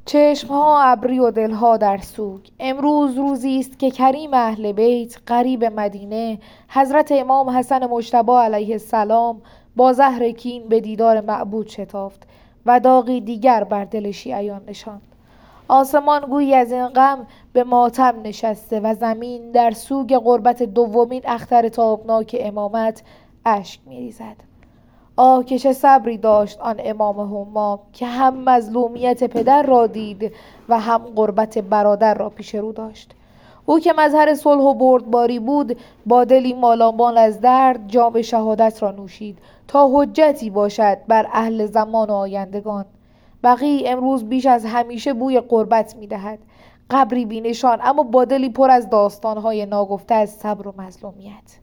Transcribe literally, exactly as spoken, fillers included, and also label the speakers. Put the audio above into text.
Speaker 1: چشمها ابری و دلها در سوگ. امروز روزی است که کریم اهل بیت قریب مدینه حضرت امام حسن مجتبی علیه السلام با زهر کین به دیدار معبود شتافت و داغی دیگر بر دل شیعیان نشاند. آسمان گویی از این غم به ماتم نشسته و زمین در سوگ قربت دومین اختر تابناک امامت اشک می‌ریزد. آه که چه صبری داشت آن امام همام که هم مظلومیت پدر را دید و هم قربت برادر را پیش رو داشت. او که مظهر صلح و بردباری بود، با دلی مالامال از درد جام شهادت را نوشید تا حجتی باشد بر اهل زمان و آیندگان. بقی امروز بیش از همیشه بوی قربت می‌دهد، قبری بی‌نشان اما با دلی پر از داستان‌های ناگفته از صبر و مظلومیت.